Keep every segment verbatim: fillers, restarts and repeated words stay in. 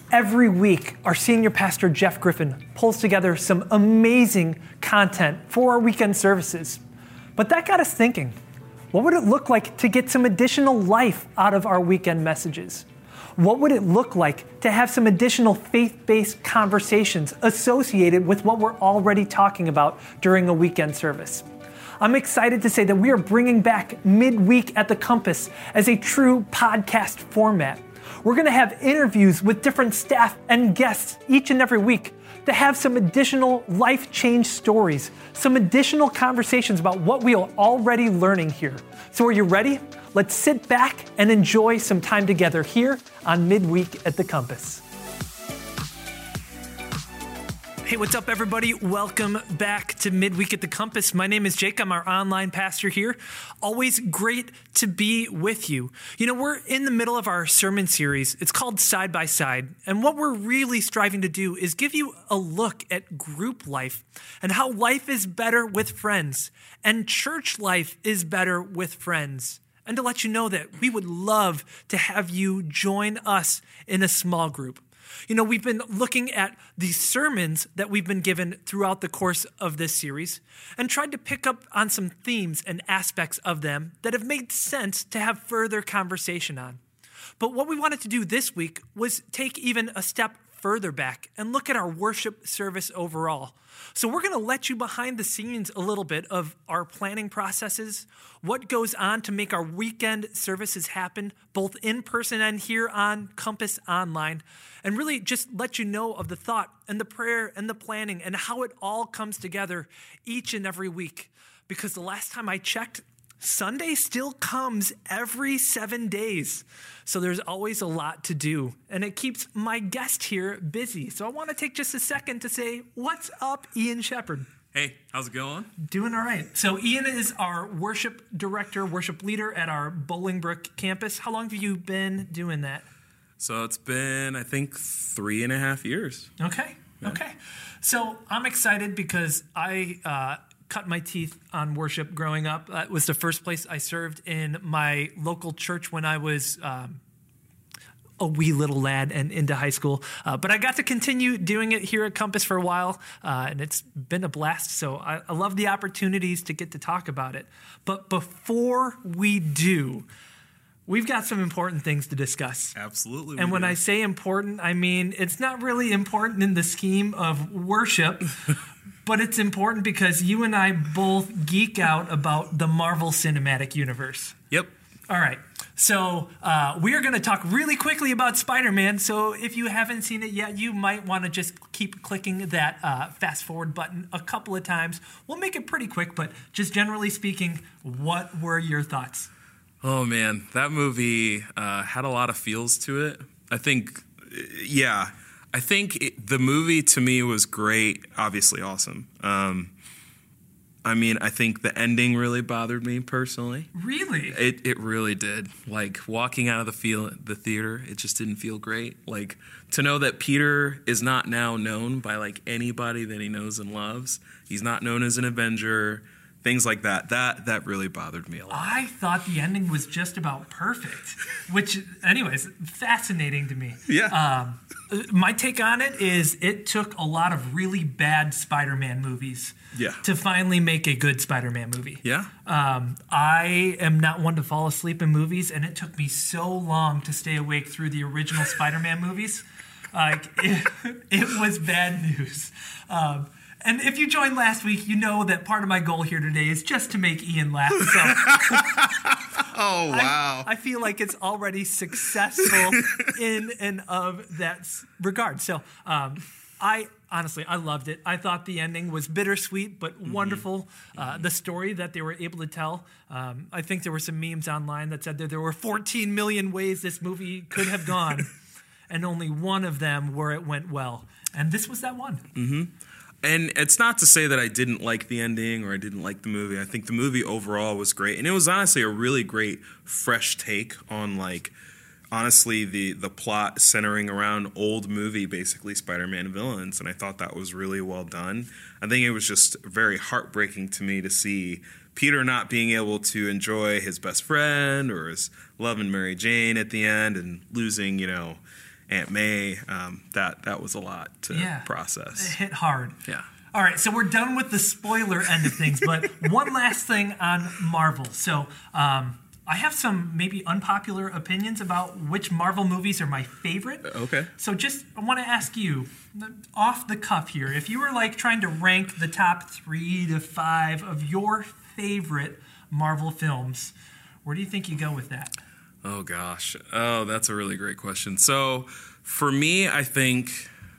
Every week, our senior pastor, Jeff Griffin, pulls together some amazing content for our weekend services. But that got us thinking, what would it look like to get some additional life out of our weekend messages? What would it look like to have some additional faith-based conversations associated with what we're already talking about during a weekend service? I'm excited to say that we are bringing back Midweek at the Compass as a true podcast format. We're going to have interviews with different staff and guests each and every week to have some additional life change stories, some additional conversations about what we are already learning here. So are you ready? Let's sit back and enjoy some time together here on Midweek at the Compass. Hey, what's up, everybody? Welcome back to Midweek at the Compass. My name is Jake. I'm our online pastor here. Always great to be with you. You know, we're in the middle of our sermon series. It's called Side by Side. And what we're really striving to do is give you a look at group life and how life is better with friends and church life is better with friends. And to let you know that we would love to have you join us in a small group. You know, we've been looking at the sermons that we've been given throughout the course of this series and tried to pick up on some themes and aspects of them that have made sense to have further conversation on. But what we wanted to do this week was take even a step further back and look at our worship service overall. So we're going to let you behind the scenes a little bit of our planning processes, what goes on to make our weekend services happen, both in person and here on Compass Online, and really just let you know of the thought and the prayer and the planning and how it all comes together each and every week. Because the last time I checked, Sunday still comes every seven days. So there's always a lot to do. And it keeps my guest here busy. So I want to take just a second to say, what's up, Ian Shepard? Hey, how's it going? Doing all right. So Ian is our worship director, worship leader at our Bolingbrook campus. How long have you been doing that? So it's been, I think, three and a half years. Okay. Yeah. Okay. So I'm excited because I uh, cut my teeth on worship growing up. That was the first place I served in my local church when I was um, a wee little lad and into high school. Uh, but I got to continue doing it here at Compass for a while, uh, and it's been a blast. So I, I love the opportunities to get to talk about it. But before we do, we've got some important things to discuss. Absolutely. And when do. I say important, I mean it's not really important in the scheme of worship, but it's important because you and I both geek out about the Marvel Cinematic Universe. Yep. All right. So uh, we are going to talk really quickly about Spider-Man. So if you haven't seen it yet, you might want to just keep clicking that uh, fast forward button a couple of times. We'll make it pretty quick, but just generally speaking, what were your thoughts? Oh, man, that movie uh, had a lot of feels to it. I think, yeah, I think it, the movie to me was great, obviously awesome. Um, I mean, I think the ending really bothered me personally. Really? It it really did. Like, walking out of the feel, the theater, it just didn't feel great. Like, to know that Peter is not now known by, like, anybody that he knows and loves. He's not known as an Avenger. Things like that. That that really bothered me a lot. I thought the ending was just about perfect, which, anyways, fascinating to me. Yeah. Um, my take on it is it took a lot of really bad Spider-Man movies yeah. to finally make a good Spider-Man movie. Yeah. Um, I am not one to fall asleep in movies, and it took me so long to stay awake through the original Spider-Man movies. Like, it, it was bad news. Um, And if you joined last week, you know that part of my goal here today is just to make Ian laugh. So oh, wow. I, I feel like it's already successful in and of that regard. So um, I honestly, I loved it. I thought the ending was bittersweet but mm-hmm. wonderful. Uh, mm-hmm. The story that they were able to tell. Um, I think there were some memes online that said that there were fourteen million ways this movie could have gone, and only one of them where it went well. And this was that one. Mm-hmm. And it's not to say that I didn't like the ending or I didn't like the movie. I think the movie overall was great. And it was honestly a really great, fresh take on, like, honestly, the, the plot centering around old movie, basically, Spider-Man villains. And I thought that was really well done. I think it was just very heartbreaking to me to see Peter not being able to enjoy his best friend or his love and Mary Jane at the end and losing, you know, Aunt May. Um, that that was a lot to yeah. process. It hit hard. Yeah. All right, so we're done with the spoiler end of things, but one last thing on Marvel. So um, I have some maybe unpopular opinions about which Marvel movies are my favorite. Okay. So just I want to ask you, off the cuff here, if you were like trying to rank the top three to five of your favorite Marvel films, where do you think you go with that? Oh, gosh. Oh, that's a really great question. So for me, I think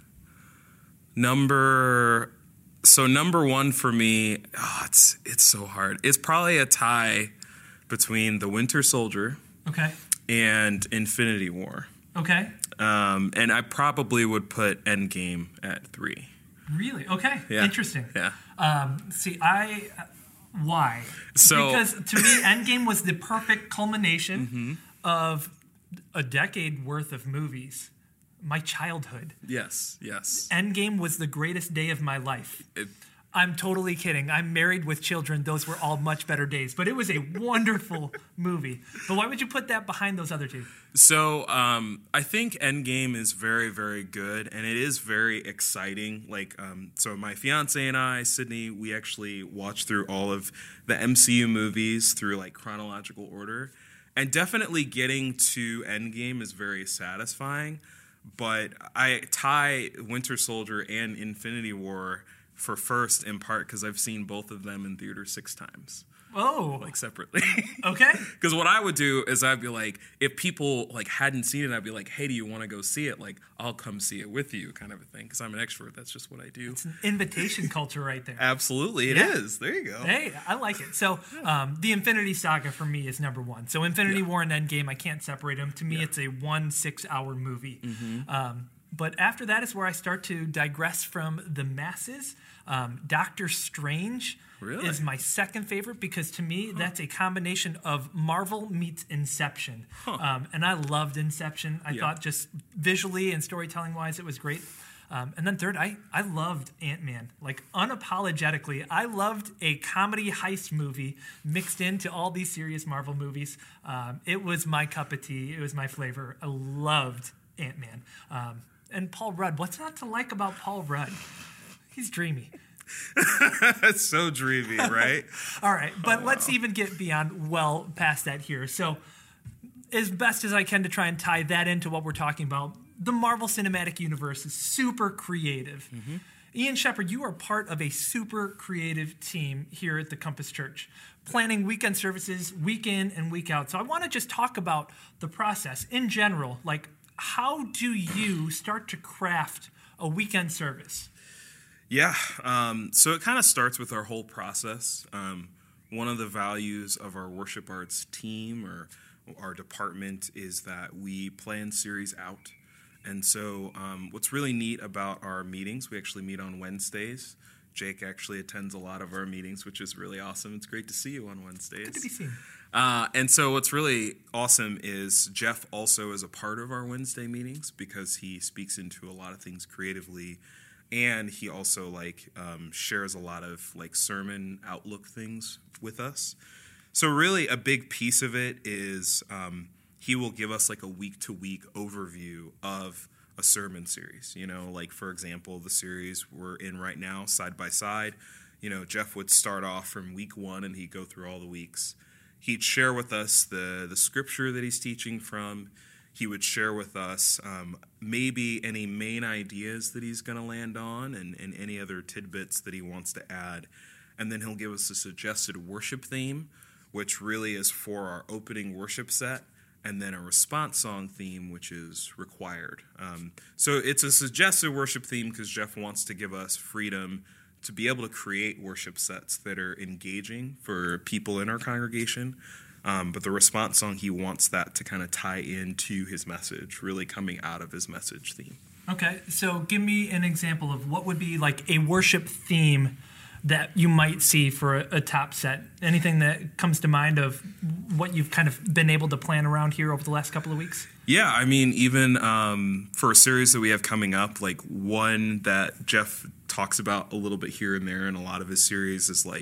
number... So number one for me, oh, it's it's so hard. It's probably a tie between The Winter Soldier okay. and Infinity War. Okay. Um, and I probably would put Endgame at three. Really? Okay. Yeah. Interesting. Yeah. Um, see, I... Why? So, because to me, Endgame was the perfect culmination mm-hmm. of a decade worth of movies. My childhood. Yes, yes. Endgame was the greatest day of my life. It, I'm totally kidding. I'm married with children. Those were all much better days. But it was a wonderful movie. But why would you put that behind those other two? So um, I think Endgame is very, very good. And it is very exciting. Like, um, so my fiance and I, Sydney, we actually watched through all of the M C U movies through like chronological order. And definitely getting to Endgame is very satisfying. But I tie Winter Soldier and Infinity War for first in part because I've seen both of them in theater six times. Oh. Like separately. Okay. Because what I would do is I'd be like, if people like hadn't seen it, I'd be like, hey, do you want to go see it? Like, I'll come see it with you kind of a thing because I'm an extrovert. That's just what I do. It's an invitation culture right there. Absolutely. It yeah. is. There you go. Hey, I like it. So um, the Infinity Saga for me is number one. So Infinity yeah. War and Endgame, I can't separate them. To me, yeah. it's a one six-hour movie. Mm-hmm. Um, but after that is where I start to digress from the masses. Um, Doctor Strange really? is my second favorite because to me, huh. that's a combination of Marvel meets Inception. Huh. Um, and I loved Inception. I yeah. thought just visually and storytelling-wise, it was great. Um, and then third, I, I loved Ant-Man. Like, unapologetically, I loved a comedy heist movie mixed into all these serious Marvel movies. Um, it was my cup of tea. It was my flavor. I loved Ant-Man. Um, and Paul Rudd. What's not to like about Paul Rudd? He's dreamy. That's so dreamy, right? All right, but oh, let's wow. even get beyond well past that here. So as best as I can to try and tie that into what we're talking about, the Marvel Cinematic Universe is super creative. Mm-hmm. Ian Shepard, you are part of a super creative team here at the Compass Church, planning weekend services week in and week out. So I want to just talk about the process in general. Like, how do you start to craft a weekend service? Yeah, um, so it kind of starts with our whole process. Um, one of the values of our worship arts team or our department is that we plan series out. And so um, what's really neat about our meetings, we actually meet on Wednesdays. Jake actually attends a lot of our meetings, which is really awesome. It's great to see you on Wednesdays. Good to be seen. Uh, and so what's really awesome is Jeff also is a part of our Wednesday meetings because he speaks into a lot of things creatively. And he also like um, shares a lot of like sermon outlook things with us. So really a big piece of it is um, he will give us like a week to week overview of a sermon series. You know, like for example, the series we're in right now, Side by Side. You know, Jeff would start off from week one and he'd go through all the weeks. He'd share with us the the scripture that he's teaching from. He would share with us um, maybe any main ideas that he's going to land on and, and any other tidbits that he wants to add. And then he'll give us a suggested worship theme, which really is for our opening worship set, and then a response song theme, which is required. Um, so it's a suggested worship theme because Jeff wants to give us freedom to be able to create worship sets that are engaging for people in our congregation. Um, but the response song, he wants that to kind of tie into his message, really coming out of his message theme. Okay, so give me an example of what would be like a worship theme that you might see for a, a top set. Anything that comes to mind of what you've kind of been able to plan around here over the last couple of weeks? Yeah, I mean, even um, for a series that we have coming up, like one that Jeff talks about a little bit here and there in a lot of his series is like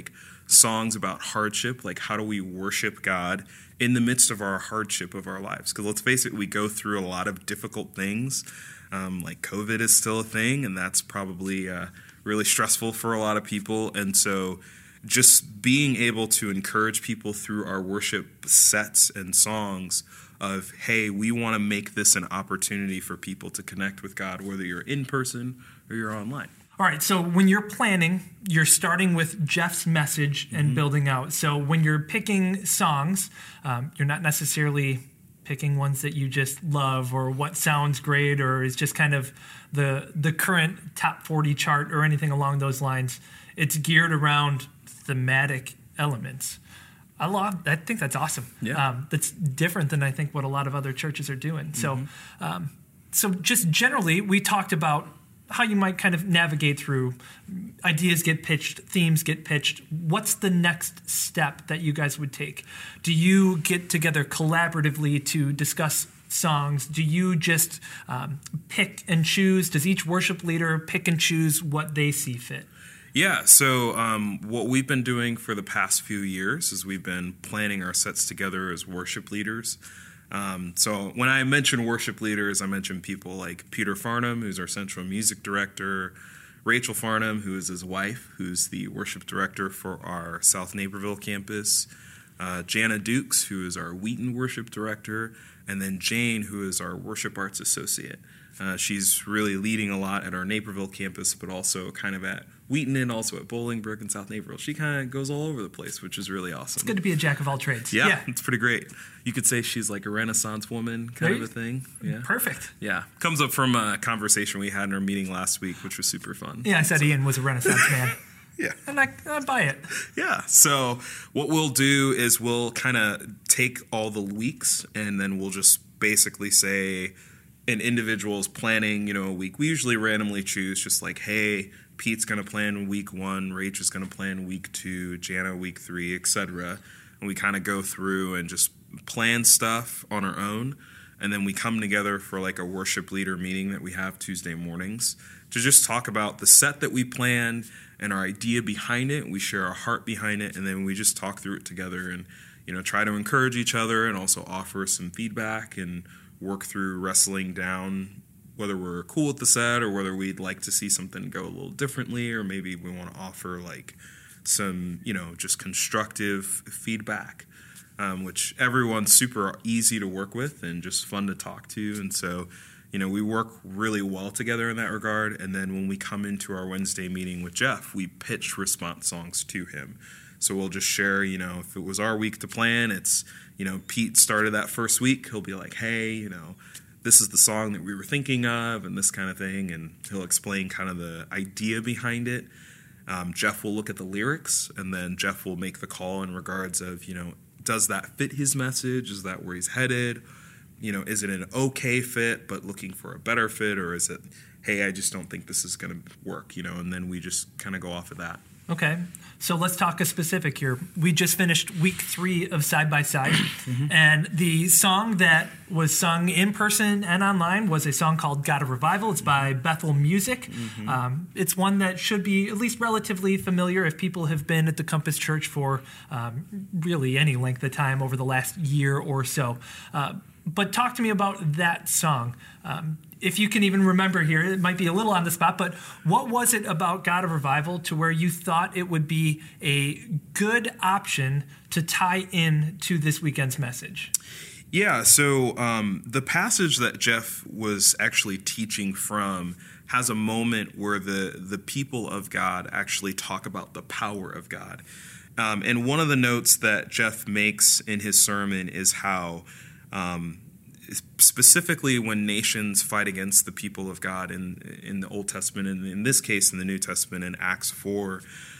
songs about hardship, like how do we worship God in the midst of our hardship of our lives? Because let's face it, we go through a lot of difficult things. Um, like COVID is still a thing, and that's probably uh, really stressful for a lot of people. And so just being able to encourage people through our worship sets and songs of, hey, we want to make this an opportunity for people to connect with God, whether you're in person or you're online. All right, so when you're planning, you're starting with Jeff's message and mm-hmm. building out. So when you're picking songs, um, you're not necessarily picking ones that you just love or what sounds great or is just kind of the the current top forty chart or anything along those lines. It's geared around thematic elements. I love. I think that's awesome. Yeah. Um, that's different than I think what a lot of other churches are doing. So, mm-hmm. um, so just generally, we talked about how you might kind of navigate through ideas get pitched, themes get pitched. What's the next step that you guys would take? Do you get together collaboratively to discuss songs? Do you just um, pick and choose? Does each worship leader pick and choose what they see fit? Yeah, so um, what we've been doing for the past few years is we've been planning our sets together as worship leaders. Um, so when I mention worship leaders, I mention people like Peter Farnham, who's our central music director, Rachel Farnham, who is his wife, who's the worship director for our South Naperville campus, uh, Jana Dukes, who is our Wheaton worship director, and then Jane, who is our worship arts associate. Uh, she's really leading a lot at our Naperville campus, but also kind of at Wheaton and also at Bolingbrook and South Naperville. She kind of goes all over the place, which is really awesome. It's good to be a jack of all trades. Yeah, yeah. It's pretty great. You could say she's like a Renaissance woman kind right. of a thing. Yeah, perfect. Yeah, comes up from a conversation we had in our meeting last week, which was super fun. Yeah, I said so. Ian was a Renaissance man. Yeah. And I, I buy it. Yeah. So what we'll do is we'll kind of take all the weeks and then we'll just basically say an individual's planning, you know, a week. We usually randomly choose just like, hey, Pete's going to plan week one, Rach is going to plan week two, Jana week three, et cetera. And we kind of go through and just plan stuff on our own. And then we come together for like a worship leader meeting that we have Tuesday mornings to just talk about the set that we planned and our idea behind it. We share our heart behind it, and then we just talk through it together and, you know, try to encourage each other and also offer some feedback and work through wrestling down whether we're cool with the set or whether we'd like to see something go a little differently, or maybe we want to offer like some, you know, just constructive feedback, um, which everyone's super easy to work with and just fun to talk to. And so, you know, we work really well together in that regard. And then when we come into our Wednesday meeting with Jeff, we pitch response songs to him. So we'll just share, you know, if it was our week to plan, it's, you know, Pete started that first week. He'll be like, hey, you know, this is the song that we were thinking of and this kind of thing. And he'll explain kind of the idea behind it. Um, Jeff will look at the lyrics, and then Jeff will make the call in regards of, you know, does that fit his message? Is that where he's headed? You know, is it an okay fit but looking for a better fit? Or is it, hey, I just don't think this is going to work, you know, and then we just kind of go off of that. Okay, so let's talk a specific here. We just finished week three of Side by Side, mm-hmm. and the song that was sung in person and online was a song called God of Revival. It's by Bethel Music. Mm-hmm. Um, it's one that should be at least relatively familiar if people have been at the Compass Church for um, really any length of time over the last year or so. Uh, but talk to me about that song. Um, if you can even remember here, it might be a little on the spot, but what was it about God of Revival to where you thought it would be a good option to tie in to this weekend's message? Yeah, so um, the passage that Jeff was actually teaching from has a moment where the, the people of God actually talk about the power of God. Um, and one of the notes that Jeff makes in his sermon is how um, specifically when nations fight against the people of God in in the Old Testament, and in this case in the New Testament in Acts four,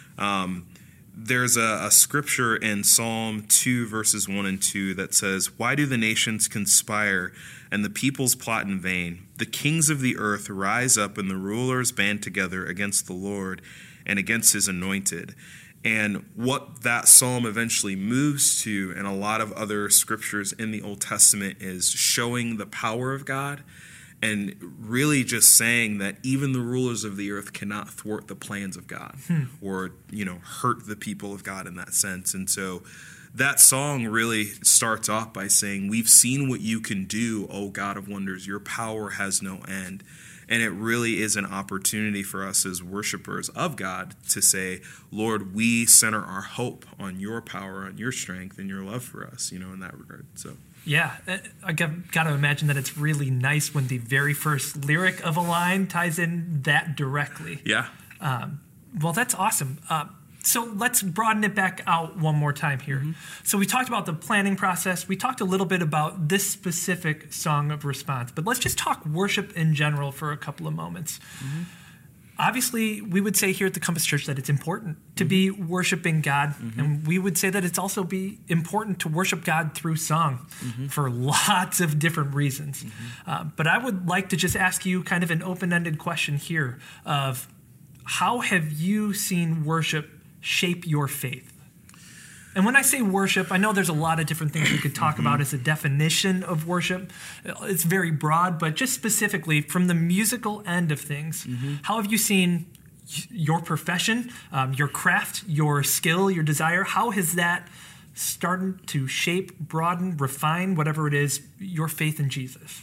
um, there's a, a scripture in Psalm two verses one and two that says, "Why do the nations conspire and the peoples plot in vain? The kings of the earth rise up and the rulers band together against the Lord and against his anointed." And what that psalm eventually moves to, and a lot of other scriptures in the Old Testament, is showing the power of God and really just saying that even the rulers of the earth cannot thwart the plans of God hmm. or, you know, hurt the people of God in that sense. And so that song really starts off by saying, we've seen what you can do, O God of wonders. Your power has no end. And it really is an opportunity for us as worshipers of God to say, Lord, we center our hope on your power, on your strength, and your love for us, you know, in that regard. So, yeah, I got to imagine that it's really nice when the very first lyric of a line ties in that directly. Yeah. Um, well, that's awesome. Uh, So let's broaden it back out one more time here. Mm-hmm. So we talked about the planning process. We talked a little bit about this specific song of response, but let's just talk worship in general for a couple of moments. Mm-hmm. Obviously, we would say here at the Compass Church that it's important to mm-hmm. be worshiping God, mm-hmm. and we would say that it's also be important to worship God through song mm-hmm. for lots of different reasons. Mm-hmm. Uh, but I would like to just ask you kind of an open-ended question here of how have you seen worship shape your faith? And when I say worship, I know there's a lot of different things we could talk mm-hmm. about as a definition of worship. It's very broad, but just specifically from the musical end of things, mm-hmm. how have you seen your profession, um, your craft, your skill, your desire, how has that started to shape, broaden, refine, whatever it is, your faith in Jesus?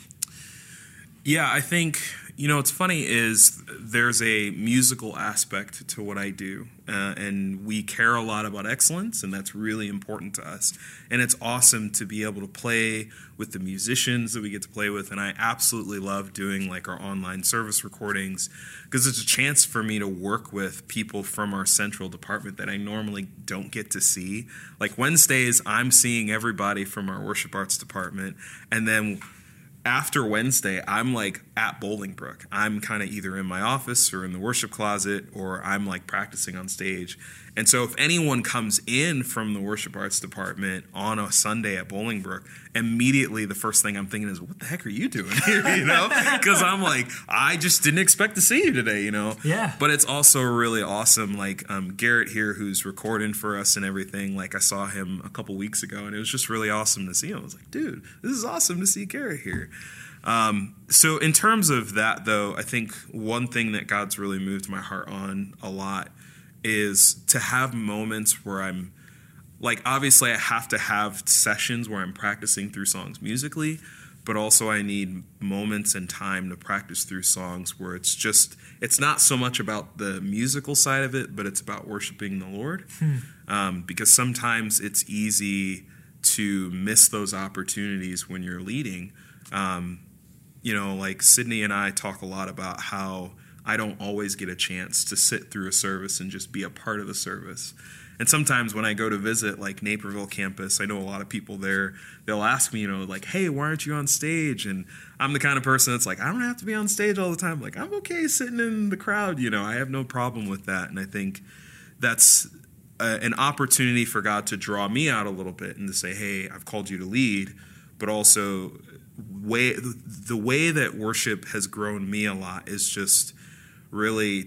Yeah, I think, you know, what's funny is there's a musical aspect to what I do, uh, and we care a lot about excellence, and that's really important to us. And it's awesome to be able to play with the musicians that we get to play with, and I absolutely love doing like our online service recordings because it's a chance for me to work with people from our central department that I normally don't get to see. Like Wednesdays, I'm seeing everybody from our worship arts department, and then after Wednesday, I'm like at Bolingbrook. I'm kind of either in my office or in the worship closet, or I'm like practicing on stage. And so if anyone comes in from the worship arts department on a Sunday at Bolingbrook, immediately the first thing I'm thinking is, what the heck are you doing here, you know? Because I'm like, I just didn't expect to see you today, you know? Yeah. But it's also really awesome. Like um, Garrett here, who's recording for us and everything, like I saw him a couple weeks ago, and it was just really awesome to see him. I was like, dude, this is awesome to see Garrett here. Um, so in terms of that, though, I think one thing that God's really moved my heart on a lot is to have moments where I'm, like, obviously I have to have sessions where I'm practicing through songs musically, but also I need moments and time to practice through songs where it's just, it's not so much about the musical side of it, but it's about worshiping the Lord. Hmm. Um, because sometimes it's easy to miss those opportunities when you're leading. Um, you know, like Sydney and I talk a lot about how I don't always get a chance to sit through a service and just be a part of the service. And sometimes when I go to visit like Naperville campus, I know a lot of people there, they'll ask me, you know, like, hey, why aren't you on stage? And I'm the kind of person that's like, I don't have to be on stage all the time. Like, I'm okay sitting in the crowd, you know, I have no problem with that. And I think that's a, an opportunity for God to draw me out a little bit and to say, hey, I've called you to lead, but also way the way that worship has grown me a lot is just really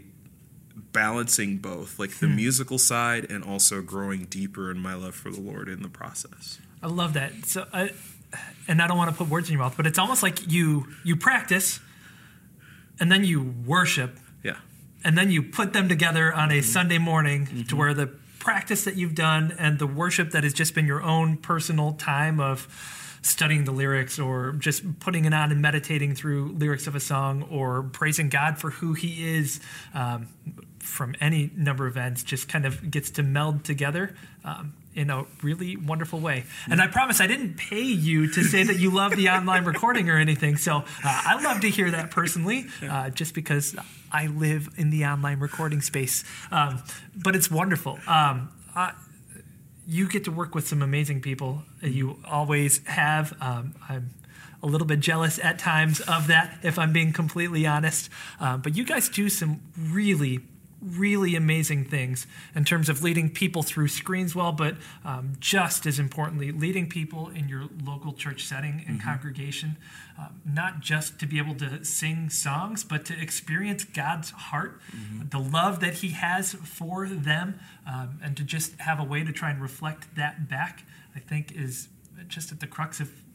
balancing both, like the hmm. musical side and also growing deeper in my love for the Lord in the process. I love that. So, I, and I don't want to put words in your mouth, but it's almost like you you practice, and then you worship, yeah, and then you put them together on a mm-hmm. Sunday morning mm-hmm. to where the practice that you've done and the worship that has just been your own personal time of studying the lyrics or just putting it on and meditating through lyrics of a song or praising God for who he is um, from any number of ends just kind of gets to meld together um, in a really wonderful way. And I promise I didn't pay you to say that you love the online recording or anything. So uh, I love to hear that personally uh, just because I live in the online recording space. Um, but it's wonderful. Um, I, You get to work with some amazing people. You always have. Um, I'm a little bit jealous at times of that, if I'm being completely honest. Uh, but you guys do some really, really amazing things in terms of leading people through screens well, but um, just as importantly, leading people in your local church setting and mm-hmm. congregation, um, not just to be able to sing songs, but to experience God's heart, mm-hmm. the love that he has for them, um, and to just have a way to try and reflect that back, I think is just at the crux of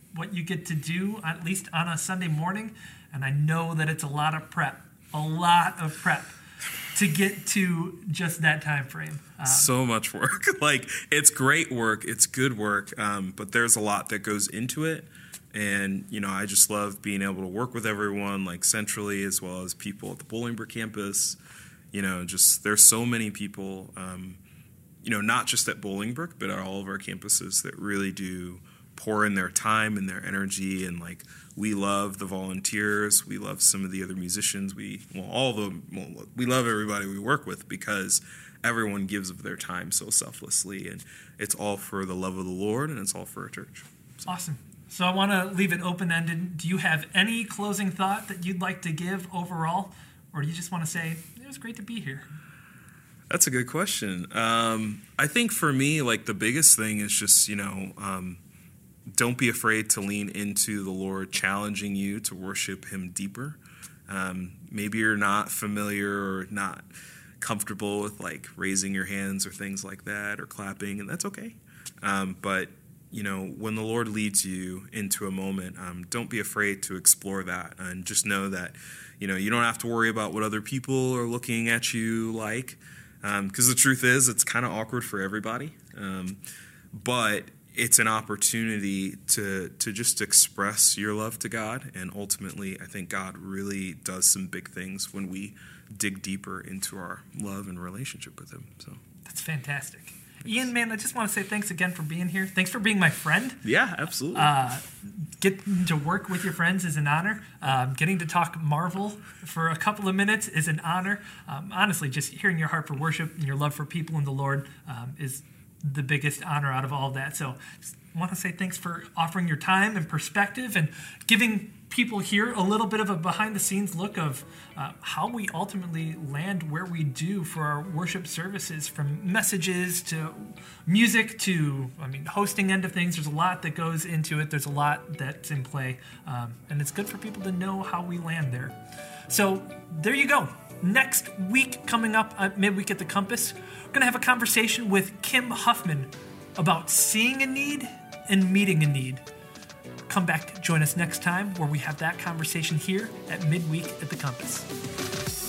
what you get to do, at least on a Sunday morning. And I know that it's a lot of prep, a lot of prep to get to just that time frame. Um, so much work. Like, it's great work. It's good work. Um, but there's a lot that goes into it. And, you know, I just love being able to work with everyone, like centrally, as well as people at the Bolingbrook campus. You know, just there's so many people, um, you know, not just at Bolingbrook, but at all of our campuses that really do pour in their time and their energy. And, like, we love the volunteers. We love some of the other musicians. We, well, all of them, well, we love everybody we work with because everyone gives of their time so selflessly. And it's all for the love of the Lord, and it's all for our church. So. Awesome. So I want to leave it open-ended. Do you have any closing thought that you'd like to give overall? Or do you just want to say, it was great to be here? That's a good question. Um, I think for me, like, the biggest thing is just, you know, um, don't be afraid to lean into the Lord challenging you to worship him deeper. Um, maybe you're not familiar or not comfortable with, like, raising your hands or things like that or clapping, and that's okay. Um, but you know, when the Lord leads you into a moment, um, don't be afraid to explore that, and just know that, you know, you don't have to worry about what other people are looking at you like, because um, the truth is it's kind of awkward for everybody, um, but it's an opportunity to to just express your love to God, and ultimately I think God really does some big things when we dig deeper into our love and relationship with him. So that's fantastic. Ian, man, I just want to say thanks again for being here. Thanks for being my friend. Yeah, absolutely. Uh, getting to work with your friends is an honor. Um, getting to talk Marvel for a couple of minutes is an honor. Um, honestly, just hearing your heart for worship and your love for people and the Lord um, is the biggest honor out of all of that. So just want to say thanks for offering your time and perspective and giving people here a little bit of a behind-the-scenes look of uh, how we ultimately land where we do for our worship services, from messages to music to, I mean, hosting end of things. There's a lot that goes into it. There's a lot that's in play, um, and it's good for people to know how we land there. So there you go. Next week, coming up at Midweek at the Compass, we're going to have a conversation with Kim Huffman about seeing a need and meeting a need. Come back, join us next time where we have that conversation here at Midweek at the Compass.